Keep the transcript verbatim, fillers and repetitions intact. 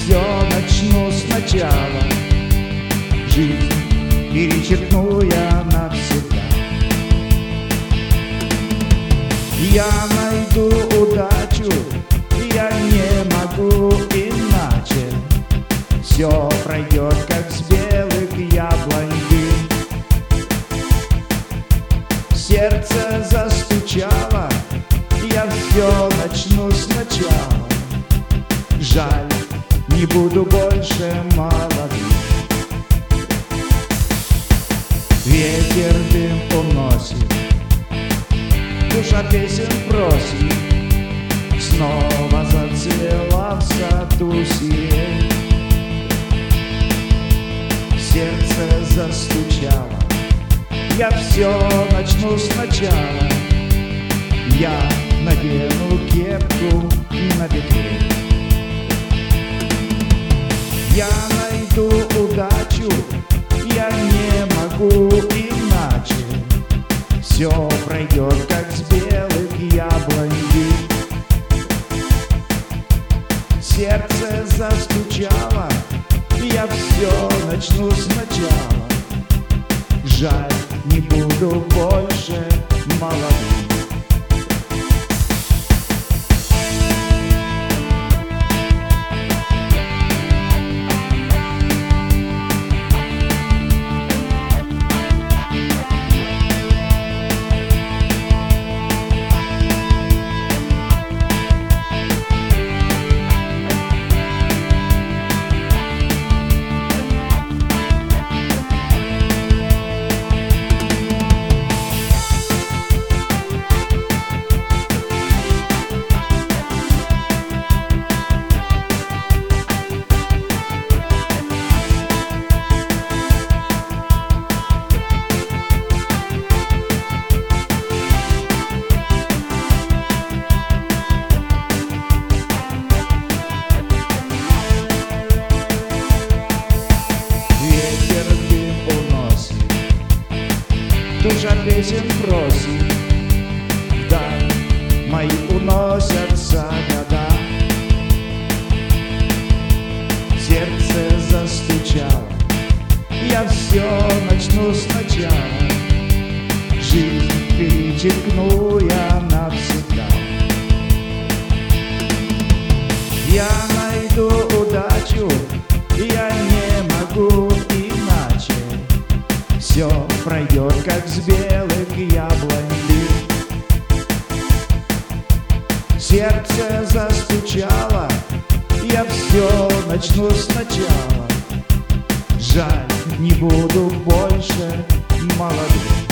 все начну сначала. Жизнь перечеркну я навсегда. Я найду удачу, я не могу иначе. Все пройдет, как с белых яблонь дым. Сердце застучало, я все начну сначала. Жаль, не буду больше молодым. Ветер дым уносит, душа песен просит. Снова зацвела в саду сирень. Сердце застучало, я все начну сначала. Я надену кепку на бекрень. Я найду удачу, я не могу иначе. Все пройдет, как с белых яблонь дым. Сердце застучало, я все начну сначала. Жаль, не буду больше молодым. Душа песен просит, вдаль мои уносятся года. Сердце застучало, я все начну сначала. Жизнь перечеркну я навсегда. Я найду удачу, я не могу иначе. Все пройдет, как с белых яблонь дым. Сердце застучало, я все начну сначала. Жаль, не буду больше молодым.